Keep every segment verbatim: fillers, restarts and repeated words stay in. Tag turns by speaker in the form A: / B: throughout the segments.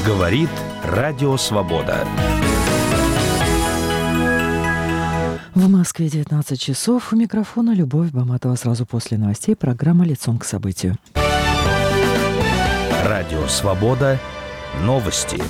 A: Говорит Радио Свобода.
B: В Москве девятнадцать часов. У микрофона Любовь Баматова. Сразу после новостей программа «Лицом к событию».
A: Радио Свобода. Новости.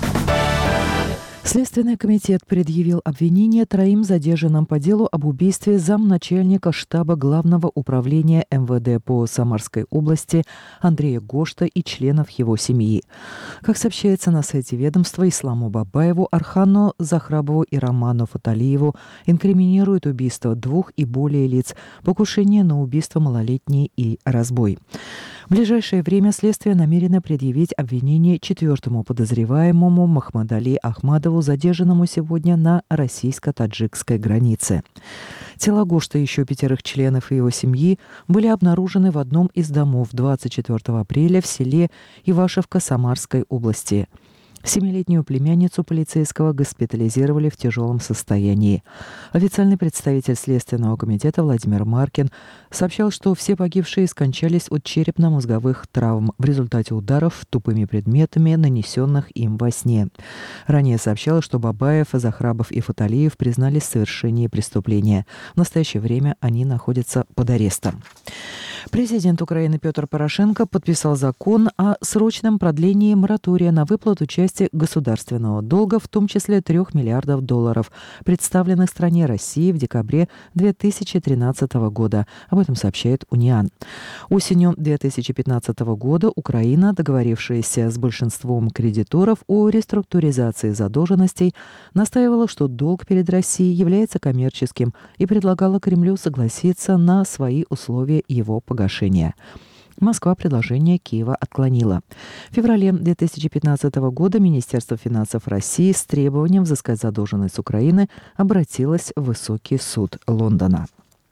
B: Следственный комитет предъявил обвинение троим задержанным по делу об убийстве замначальника штаба Главного управления эм вэ дэ по Самарской области Андрея Гошта и членов его семьи. Как сообщается на сайте ведомства, Исламу Бабаеву, Архану Захрабову и Роману Фаталиеву инкриминируют убийство двух и более лиц, покушение на убийство малолетней и разбой. В ближайшее время следствие намерено предъявить обвинение четвертому подозреваемому Махмадали Ахмадову, задержанному сегодня на российско-таджикской границе. Тела Гошта и еще пятерых членов его семьи были обнаружены в одном из домов двадцать четвёртого апреля в селе Ивашевка Самарской области. Семилетнюю племянницу полицейского госпитализировали в тяжелом состоянии. Официальный представитель Следственного комитета Владимир Маркин сообщал, что все погибшие скончались от черепно-мозговых травм в результате ударов тупыми предметами, нанесенных им во сне. Ранее сообщалось, что Бабаев, Захрабов и Фаталиев признались в совершении преступления. В настоящее время они находятся под арестом. Президент Украины Петр Порошенко подписал закон о срочном продлении моратория на выплату части государственного долга, в том числе трех миллиардов долларов, представленных стране России в декабре две тысячи тринадцатого года. Об этом сообщает Униан. Осенью две тысячи пятнадцатого года Украина, договорившаяся с большинством кредиторов о реструктуризации задолженностей, настаивала, что долг перед Россией является коммерческим, и предлагала Кремлю согласиться на свои условия его погашения. Москва предложение Киева отклонила. В феврале две тысячи пятнадцатого года Министерство финансов России с требованием взыскать задолженность Украины обратилось в Высокий суд Лондона.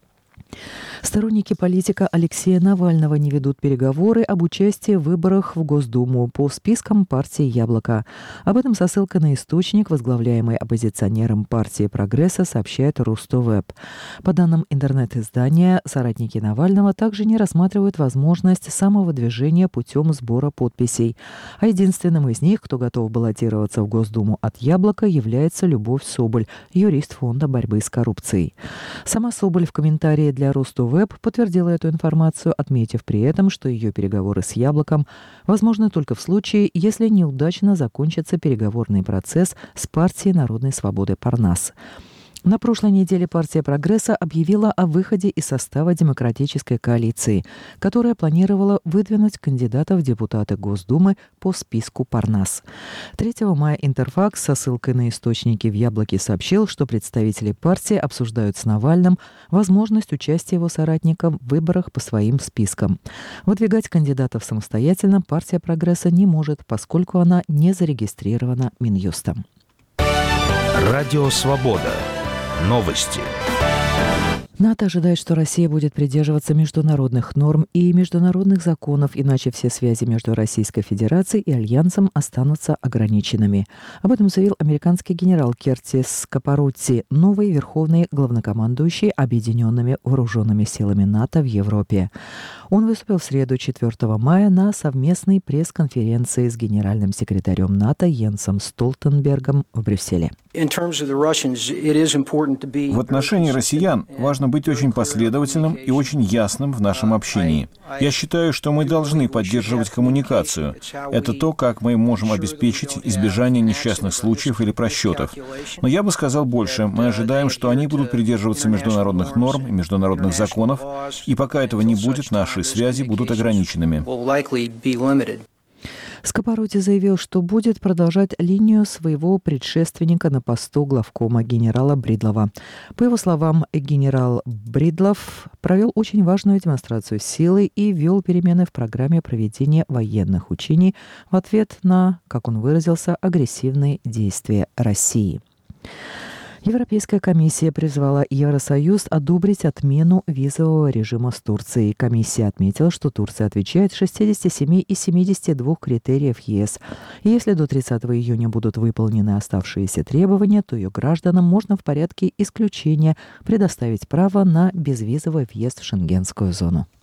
B: Сторонники политика Алексея Навального не ведут переговоры об участии в выборах в Госдуму по спискам партии «Яблоко». Об этом со ссылкой на источник, возглавляемый оппозиционером партии «Прогресса», сообщает Рустовеб. По данным интернет-издания, соратники Навального также не рассматривают возможность самовыдвижения путем сбора подписей. А единственным из них, кто готов баллотироваться в Госдуму от «Яблока», является Любовь Соболь, юрист Фонда борьбы с коррупцией. Сама Соболь в комментарии для Рустовеб подтвердила эту информацию, отметив при этом, что ее переговоры с «Яблоком» возможны только в случае, если неудачно закончится переговорный процесс с партией народной свободы «Парнас». На прошлой неделе партия «Прогресса» объявила о выходе из состава демократической коалиции, которая планировала выдвинуть кандидата в депутаты Госдумы по списку «Парнас». третьего мая Интерфакс со ссылкой на источники в «Яблоке» сообщил, что представители партии обсуждают с Навальным возможность участия его соратников в выборах по своим спискам. Выдвигать кандидатов самостоятельно партия «Прогресса» не может, поскольку она не зарегистрирована Минюстом.
A: Радио Свобода. Новости.
B: НАТО ожидает, что Россия будет придерживаться международных норм и международных законов, иначе все связи между Российской Федерацией и Альянсом останутся ограниченными. Об этом заявил американский генерал Кертис Капаротти, новый верховный главнокомандующий Объединенными вооруженными силами НАТО в Европе. Он выступил в среду четвёртого мая на совместной пресс-конференции с генеральным секретарем НАТО Йенсом Столтенбергом в Брюсселе.
C: В отношении россиян важно быть очень последовательным и очень ясным в нашем общении. Я считаю, что мы должны поддерживать коммуникацию. Это то, как мы можем обеспечить избежание несчастных случаев или просчетов. Но я бы сказал больше. Мы ожидаем, что они будут придерживаться международных норм и международных законов, и пока этого не будет, наши связи будут ограниченными.
B: Скопородти заявил, что будет продолжать линию своего предшественника на посту главкома генерала Бридлова. По его словам, генерал Бридлов провел очень важную демонстрацию силы и ввел перемены в программе проведения военных учений в ответ на, как он выразился, агрессивные действия России. Европейская комиссия призвала Евросоюз одобрить отмену визового режима с Турцией. Комиссия отметила, что Турция отвечает шестьдесят семь из семидесяти двух критериев ЕС. И если до тридцатого июня будут выполнены оставшиеся требования, то ее гражданам можно в порядке исключения предоставить право на безвизовый въезд в Шенгенскую зону.